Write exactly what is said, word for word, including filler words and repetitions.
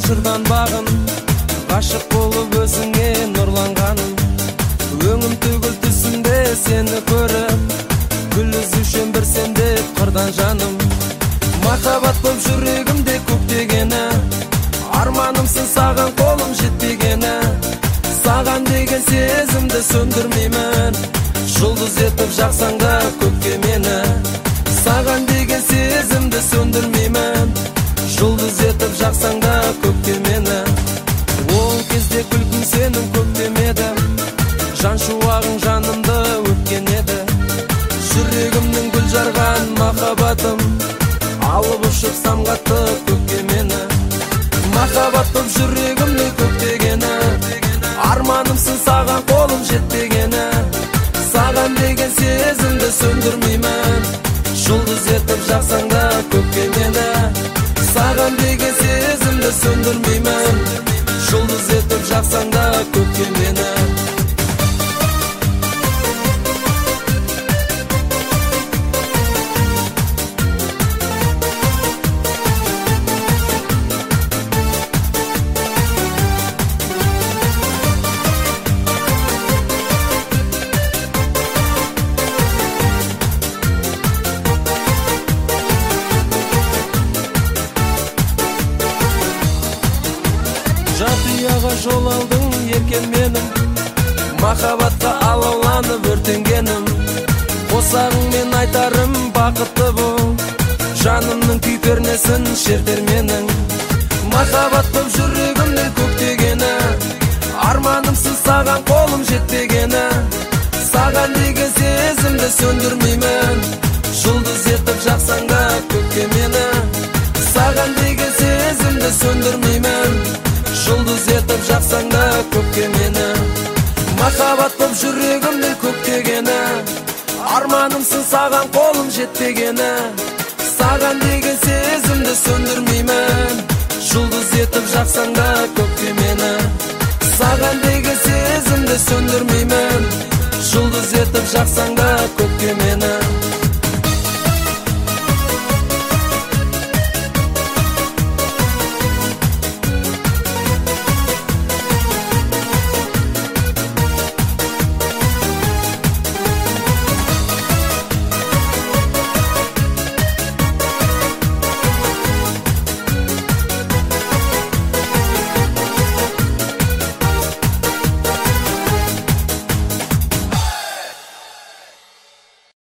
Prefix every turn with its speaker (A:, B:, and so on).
A: шырдан бағын, ғашық болып өзіңе нұрланғаным. Өңім түгіл түсімде сені көріп, гүл үзушем бір сенде қырдан жаным. Махаббат боп жүрегімде көктегені, арманымсың саған қолым жетпегені. Саған деген сезімді сөндірмеймін, жұлдыз етіп жақсаң да көкке мені. Саған деген сезімді сөндірмеймін, жұлдыз етіп жақсаң да көкке мені. Ол кезде күлкің сенің көктемеді, жан шуағың жанымды өткен еді. Жүрегімнің гүл жарған махаббатым, алып ұшып самғатты көкке мені. Махаббат боп жүрегімнің көктегені, арманымсың саған қолым жетпегені. Саған деген сезімді сөндірмеймін, жұлдыз етіп жақсаң да көкке мені. Саған деген сезімді сөндірмеймін, жұлдыз етіп жақсаң да көкке мені. Жатияға жол алдың еркен менің, махаббатқа алауланып өртенгенім. Қосағыңмен айтарым бақытты бол, жанымның күй пернесін шертер менің. Махаббат боп жүрегімнің көктегені, арманымсың саған қолым жетпегені. Саған деген сезімді сөндірмеймін, жұлдыз етіп жақсаң да көкке мені. Саған деген сезімді сөндірмеймін, жұлдыз етіп жақсаң да көкке мені. Махаббат боп жүрегімнің көктегені, арманымсың саған қолым жетпегені. Саған деген сезімді сөндірмеймін, жұлдыз етіп жақсаң да көкке мені. Саған деген сезімді сөндірмеймін, жұлдыз етіп жақсаң